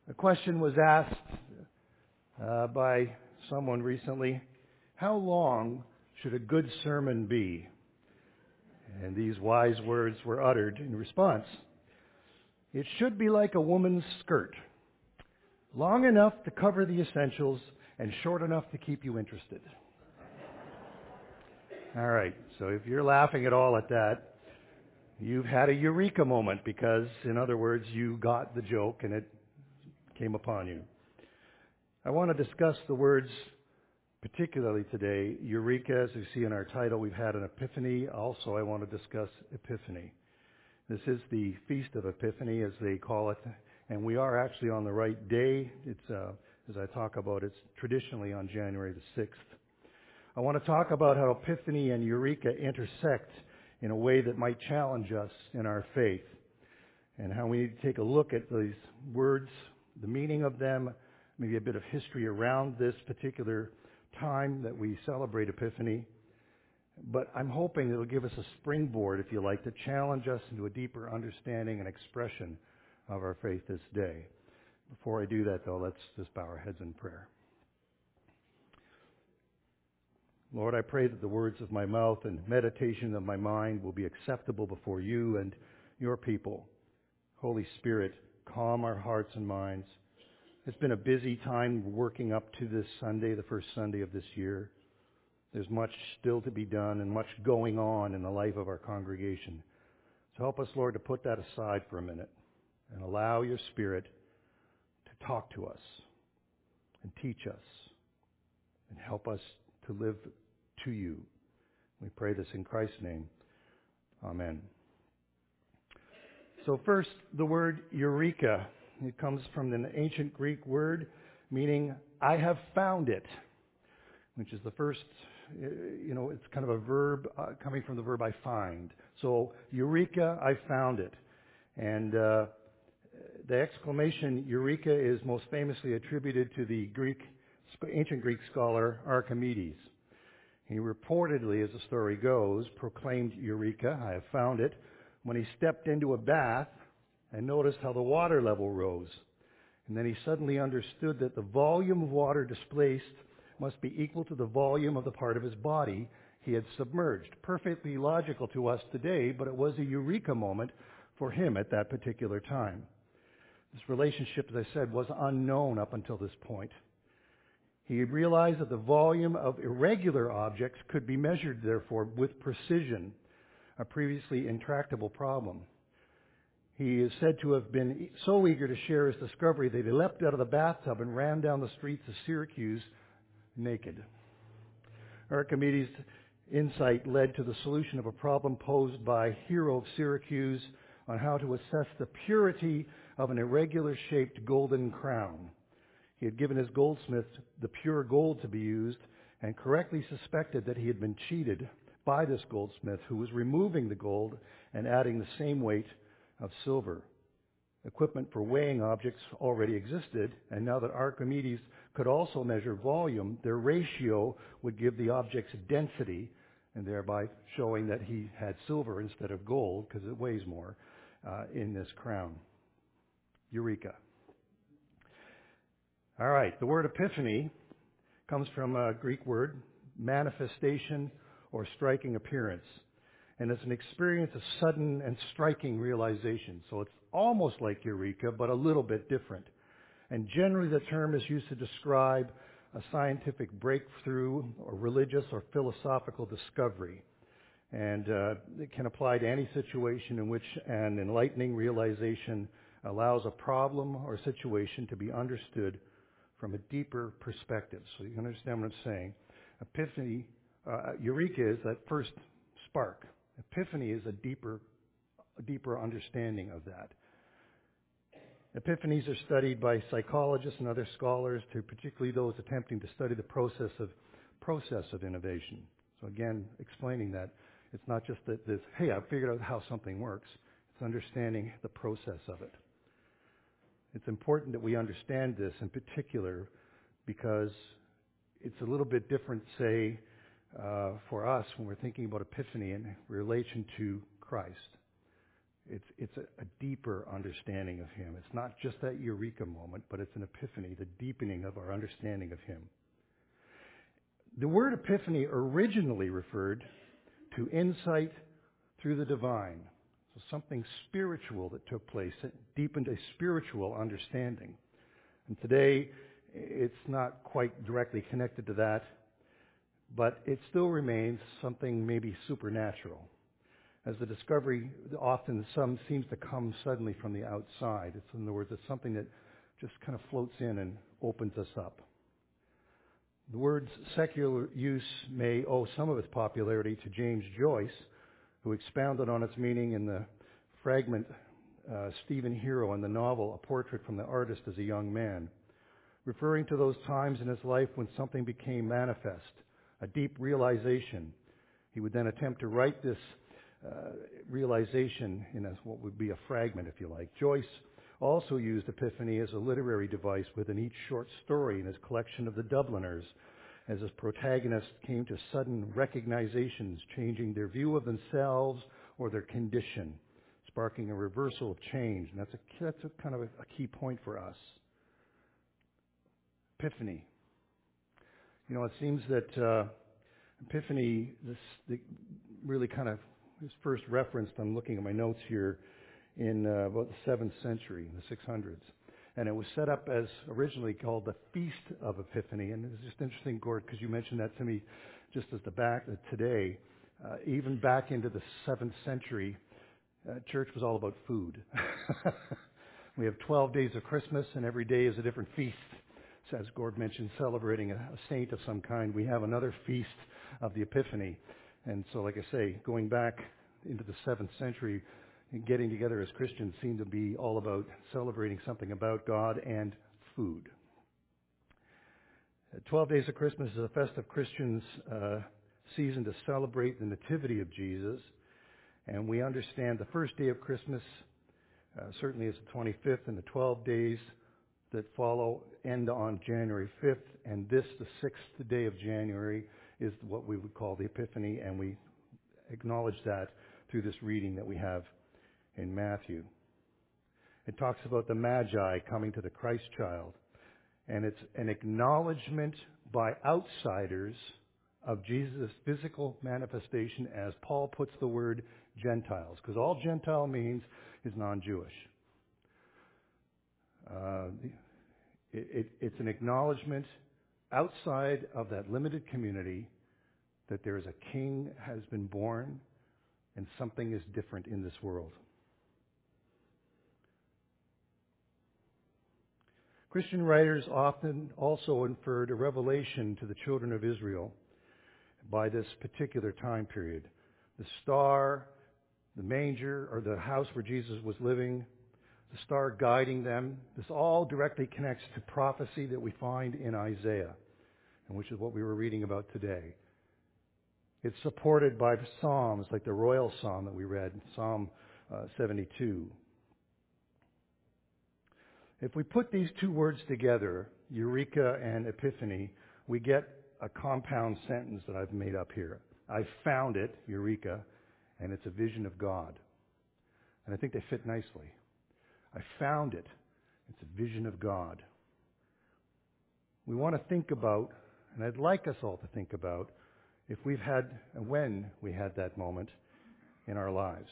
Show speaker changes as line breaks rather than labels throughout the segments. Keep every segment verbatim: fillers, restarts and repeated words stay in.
A question was asked uh, by someone recently, how long should a good sermon be? And these wise words were uttered in response. It should be like a woman's skirt, long enough to cover the essentials and short enough to keep you interested. All right, so if you're laughing at all at that, you've had a eureka moment because, in other words, you got the joke and it came upon you. I want to discuss the words particularly today, eureka. As you see in our title, we've had an epiphany. Also, I want to discuss Epiphany. This is the Feast of Epiphany, as they call it, and we are actually on the right day. It's, uh, as I talk about, it's traditionally on January the sixth. I want to talk about how Epiphany and Eureka intersect in a way that might challenge us in our faith, and how we need to take a look at these words, the meaning of them, maybe a bit of history around this particular time that we celebrate Epiphany. But I'm hoping it'll give us a springboard, if you like, to challenge us into a deeper understanding and expression of our faith this day. Before I do that, though, let's just bow our heads in prayer. Lord, I pray that the words of my mouth and meditation of my mind will be acceptable before you and your people. Holy Spirit, calm our hearts and minds. It's been a busy time working up to this Sunday, the first Sunday of this year. There's much still to be done and much going on in the life of our congregation. So help us, Lord, to put that aside for a minute and allow your Spirit to talk to us and teach us and help us to live to you. We pray this in Christ's name. Amen. So first, the word eureka. It comes from an ancient Greek word meaning I have found it, which is the first, you know, it's kind of a verb uh, coming from the verb I find. So eureka, I found it. And uh, the exclamation eureka is most famously attributed to the Greek, ancient Greek scholar Archimedes. He reportedly, as the story goes, proclaimed eureka, I have found it, when he stepped into a bath and noticed how the water level rose. And then he suddenly understood that the volume of water displaced must be equal to the volume of the part of his body he had submerged. Perfectly logical to us today, but it was a eureka moment for him at that particular time. This relationship, as I said, was unknown up until this point. He realized that the volume of irregular objects could be measured, therefore, with precision, a previously intractable problem. He is said to have been so eager to share his discovery that he leapt out of the bathtub and ran down the streets of Syracuse naked. Archimedes' insight led to the solution of a problem posed by Hero of Syracuse on how to assess the purity of an irregular-shaped golden crown. He had given his goldsmith the pure gold to be used and correctly suspected that he had been cheated by this goldsmith who was removing the gold and adding the same weight of silver. Equipment for weighing objects already existed, and now that Archimedes could also measure volume, their ratio would give the object's density, and thereby showing that he had silver instead of gold, because it weighs more, uh, in this crown. Eureka. All right, the word epiphany comes from a Greek word, manifestation or striking appearance. And it's an experience of sudden and striking realization. So it's almost like eureka, but a little bit different. And generally the term is used to describe a scientific breakthrough or religious or philosophical discovery. And uh, it can apply to any situation in which an enlightening realization allows a problem or situation to be understood from a deeper perspective. So you can understand what I'm saying. Epiphany, uh, eureka is that first spark. Epiphany is a deeper, a deeper understanding of that. Epiphanies are studied by psychologists and other scholars, to particularly those attempting to study the process of process of innovation. So again, explaining that it's not just that this, hey, I figured out how something works. It's understanding the process of it. It's important that we understand this in particular because it's a little bit different, say, uh, for us when we're thinking about Epiphany in relation to Christ. It's, it's a, a deeper understanding of him. It's not just that eureka moment, but it's an epiphany, the deepening of our understanding of him. The word epiphany originally referred to insight through the divine. So something spiritual that took place. It deepened a spiritual understanding. And today, it's not quite directly connected to that, but it still remains something maybe supernatural. As the discovery, often some seems to come suddenly from the outside. It's, in other words, it's something that just kind of floats in and opens us up. The word's secular use may owe some of its popularity to James Joyce, who expounded on its meaning in the fragment uh, Stephen Hero in the novel A Portrait from the Artist as a Young Man, referring to those times in his life when something became manifest, a deep realization. He would then attempt to write this uh, realization in a, what would be a fragment, if you like. Joyce also used epiphany as a literary device within each short story in his collection of The Dubliners, as his protagonists came to sudden recognizations, changing their view of themselves or their condition, sparking a reversal of change. And that's a, that's a kind of a, a key point for us. Epiphany. You know, it seems that uh, Epiphany, this the, really kind of is first referenced, I'm looking at my notes here, in uh, about the seventh century, in the six hundreds. And it was set up as originally called the Feast of Epiphany. And it's just interesting, Gord, because you mentioned that to me just as the back uh, today. Uh, even back into the seventh century, uh, church was all about food. We have twelve days of Christmas, and every day is a different feast. So as Gord mentioned, celebrating a, a saint of some kind, we have another feast of the Epiphany. And so, like I say, going back into the seventh century, and getting together as Christians seemed to be all about celebrating something about God and food. Uh, Twelve Days of Christmas is a festive Christians' uh, season to celebrate the nativity of Jesus. And we understand the first day of Christmas uh, certainly is the twenty-fifth, and the twelve days that follow end on January fifth. And this, the sixth day of January, is what we would call the Epiphany, and we acknowledge that through this reading that we have in Matthew. It talks about the Magi coming to the Christ child, and it's an acknowledgement by outsiders of Jesus' physical manifestation, as Paul puts the word Gentiles, because all Gentile means is non-Jewish. Uh, it, it, it's an acknowledgement outside of that limited community that there is a king has been born and something is different in this world. Christian writers often also inferred a revelation to the children of Israel by this particular time period. The star, the manger, or the house where Jesus was living, the star guiding them, this all directly connects to prophecy that we find in Isaiah, and which is what we were reading about today. It's supported by psalms like the royal psalm that we read, Psalm uh, seventy-two. If we put these two words together, Eureka and Epiphany, we get a compound sentence that I've made up here. I found it, Eureka, and it's a vision of God. And I think they fit nicely. I found it. It's a vision of God. We want to think about, and I'd like us all to think about, if we've had, and when we had that moment in our lives.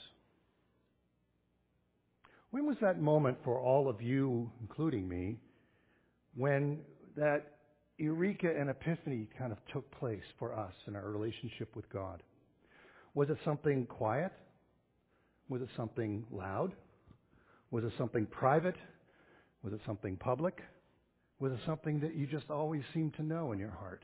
When was that moment for all of you, including me, when that Eureka and Epiphany kind of took place for us in our relationship with God? Was it something quiet? Was it something loud? Was it something private? Was it something public? Was it something that you just always seemed to know in your heart?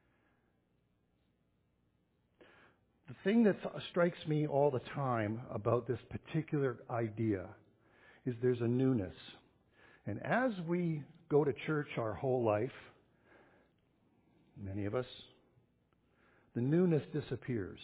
The thing that strikes me all the time about this particular idea is there's a newness. And as we go to church our whole life, many of us, the newness disappears.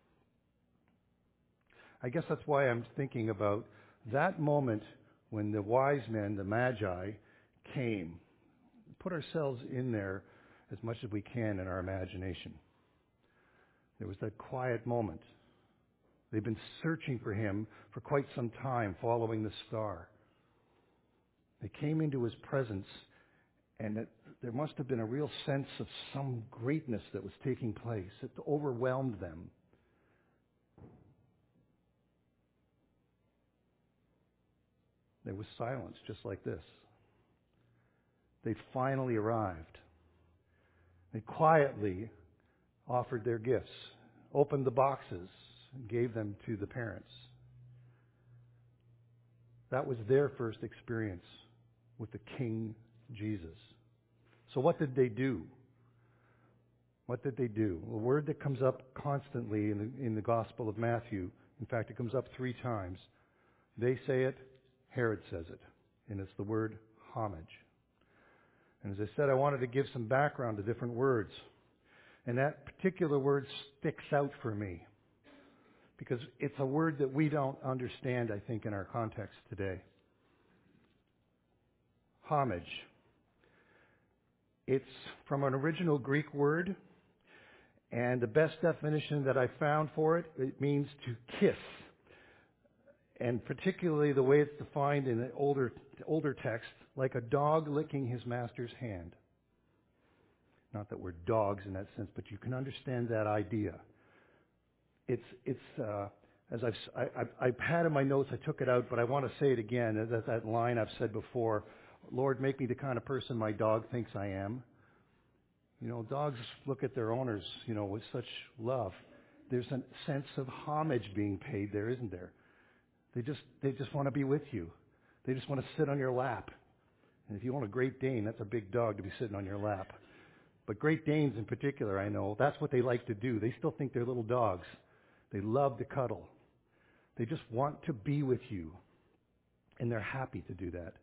I guess that's why I'm thinking about that moment when the wise men, the Magi, came. Put ourselves in there as much as we can in our imagination. There was that quiet moment. They've been searching for him for quite some time, following the star. They came into his presence, and it, there must have been a real sense of some greatness that was taking place. It overwhelmed them. There was silence, just like this. They finally arrived. They quietly offered their gifts, opened the boxes, and gave them to the parents. That was their first experience with the King Jesus. So what did they do? What did they do? A word that comes up constantly in the, in the Gospel of Matthew. In fact, it comes up three times. They say it, Herod says it, and it's the word homage. And as I said, I wanted to give some background to different words. And that particular word sticks out for me because it's a word that we don't understand, I think, in our context today. Homage. It's from an original Greek word, and the best definition that I found for it, it means to kiss. And particularly the way it's defined in the older older text, like a dog licking his master's hand. Not that we're dogs in that sense, but you can understand that idea. It's it's uh, as I've I, I've, I've had in my notes. I took it out, but I want to say it again. That that line I've said before. Lord, make me the kind of person my dog thinks I am. You know, dogs look at their owners, you know, with such love. There's a sense of homage being paid there, isn't there? They just they just want to be with you. They just want to sit on your lap. And if you want a Great Dane, that's a big dog to be sitting on your lap. But Great Danes in particular, I know, that's what they like to do. They still think they're little dogs. They love to cuddle. They just want to be with you. And they're happy to do that.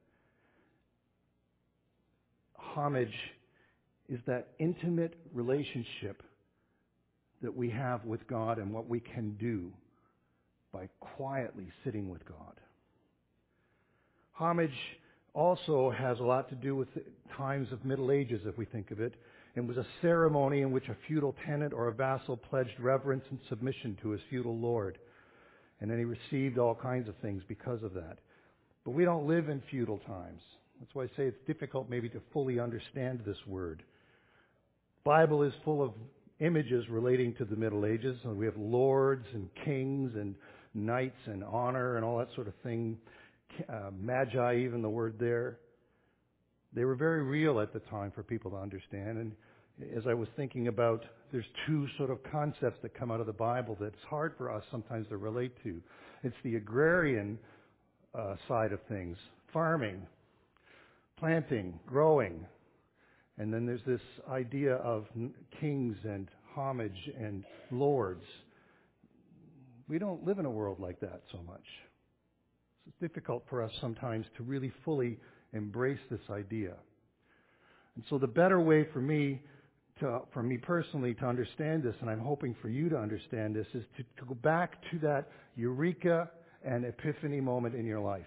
Homage is that intimate relationship that we have with God and what we can do by quietly sitting with God. Homage also has a lot to do with times of Middle Ages, if we think of it. It was a ceremony in which a feudal tenant or a vassal pledged reverence and submission to his feudal lord. And then he received all kinds of things because of that. But we don't live in feudal times. That's why I say it's difficult maybe to fully understand this word. The Bible is full of images relating to the Middle Ages. And we have lords and kings and knights and honor and all that sort of thing. Uh, magi, even the word there. They were very real at the time for people to understand. And as I was thinking about, there's two sort of concepts that come out of the Bible that it's hard for us sometimes to relate to. It's the agrarian uh, side of things, farming, planting, growing. And then there's this idea of kings and homage and lords. We don't live in a world like that so much. It's difficult for us sometimes to really fully embrace this idea. And so the better way for me, to, for me personally, to understand this, and I'm hoping for you to understand this, is to, to go back to that eureka and epiphany moment in your life.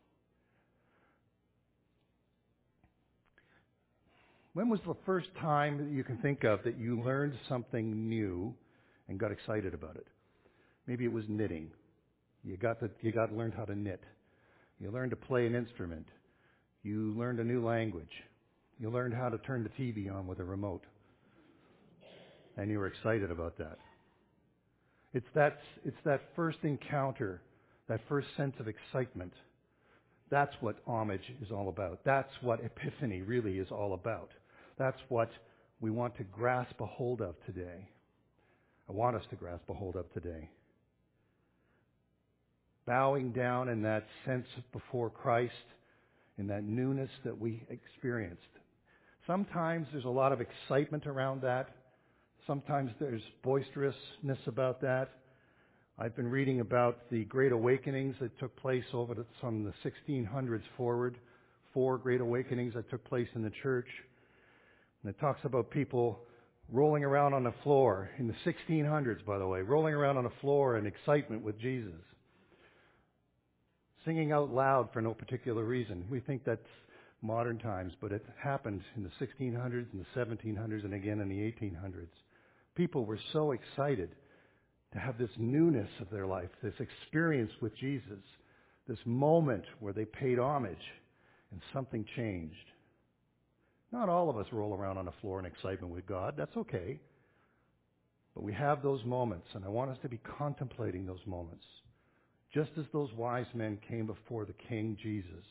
When was the first time that you can think of that you learned something new and got excited about it? Maybe it was knitting. You got to, you got learned how to knit. You learned to play an instrument. You learned a new language. You learned how to turn the T V on with a remote. And you were excited about that. It's that, it's that first encounter, that first sense of excitement. That's what homage is all about. That's what epiphany really is all about. That's what we want to grasp a hold of today. I want us to grasp a hold of today. Bowing down in that sense before Christ, in that newness that we experienced. Sometimes there's a lot of excitement around that. Sometimes there's boisterousness about that. I've been reading about the Great Awakenings that took place over the, from the sixteen hundreds forward. Four Great Awakenings that took place in the church. And it talks about people rolling around on the floor, in the sixteen hundreds, by the way, rolling around on the floor in excitement with Jesus. Singing out loud for no particular reason. We think that's modern times, but it happened in the sixteen hundreds and the seventeen hundreds and again in the eighteen hundreds. People were so excited to have this newness of their life, this experience with Jesus, this moment where they paid homage and something changed. Not all of us roll around on the floor in excitement with God. That's okay. But we have those moments, and I want us to be contemplating those moments. Just as those wise men came before the King Jesus.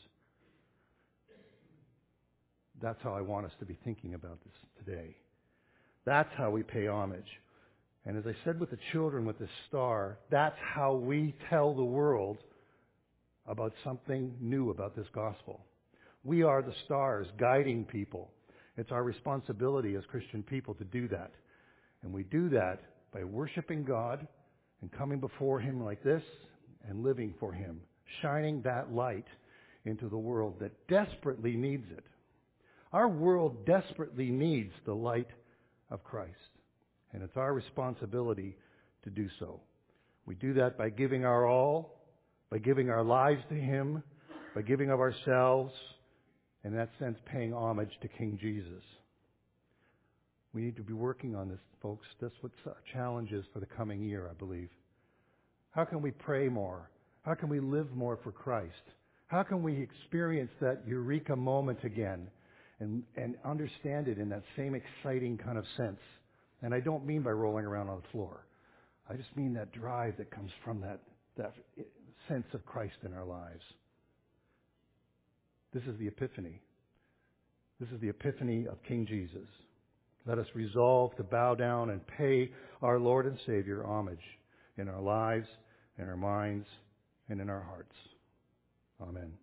That's how I want us to be thinking about this today. That's how we pay homage. And as I said with the children with the star, that's how we tell the world about something new about this gospel. We are the stars guiding people. It's our responsibility as Christian people to do that. And we do that by worshiping God and coming before Him like this and living for Him, shining that light into the world that desperately needs it. Our world desperately needs the light of Christ, and it's our responsibility to do so. We do that by giving our all, by giving our lives to Him, by giving of ourselves, and in that sense paying homage to King Jesus. We need to be working on this, folks. That's what our challenge is for the coming year, I believe. How can we pray more? How can we live more for Christ? How can we experience that eureka moment again and, and understand it in that same exciting kind of sense? And I don't mean by rolling around on the floor. I just mean that drive that comes from that, that sense of Christ in our lives. This is the Epiphany. This is the Epiphany of King Jesus. Let us resolve to bow down and pay our Lord and Savior homage in our lives, in our minds, and in our hearts. Amen.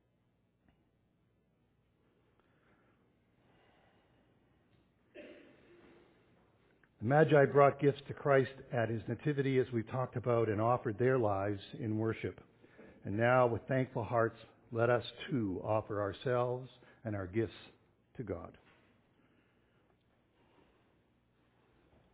The Magi brought gifts to Christ at His nativity, as we talked about, and offered their lives in worship. And now, with thankful hearts, let us too offer ourselves and our gifts to God.